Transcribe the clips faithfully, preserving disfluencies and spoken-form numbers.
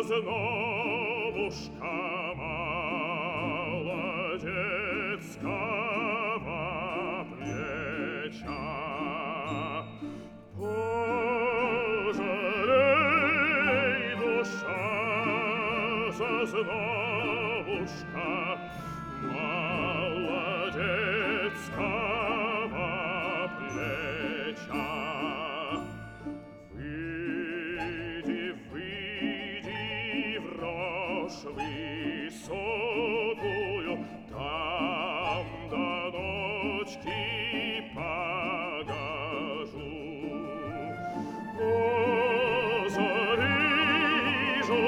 Сознобушка молодецкого плеча. Пожалей, душа, Сознобушка молодецкого плеча. Выйди, выйди в рожь высокую, там до ночки погожу. Озарижу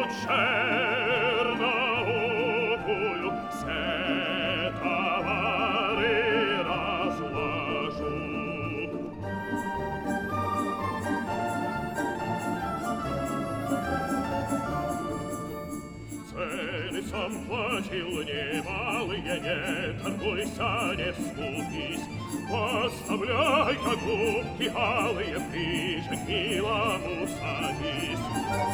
черноокую, все товары разложу. Цены сам платил немалые, не торгуйся, не скупись. Поставляй-ка губки алые, ближе к милому садись.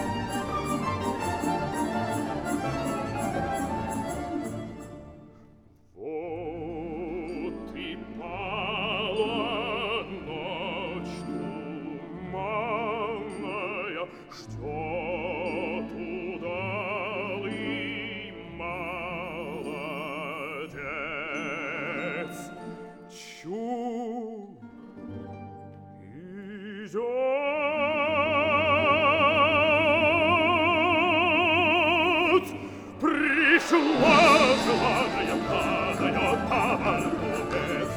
Вот и пала ночь туманная, ждет удалый молодец. Чу идет, пришла желанная, падает товар купец.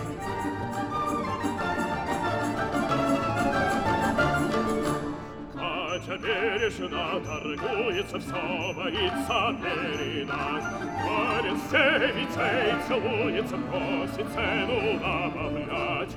Катя бережно торгуется, все боится передать. Барин с девицей целуется, просит цену добавлять.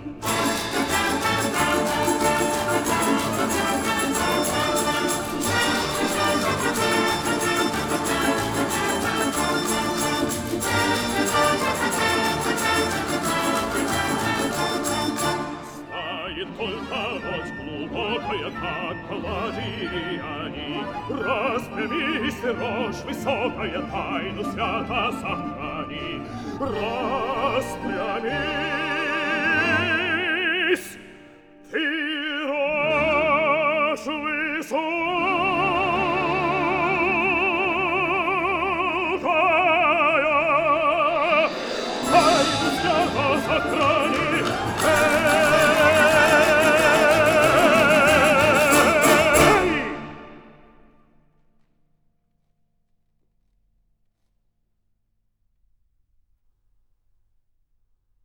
Знает только ночь глубокая, как паладиане. Распрямись, рожь высокая, тайну свято сохрани. Распрямись.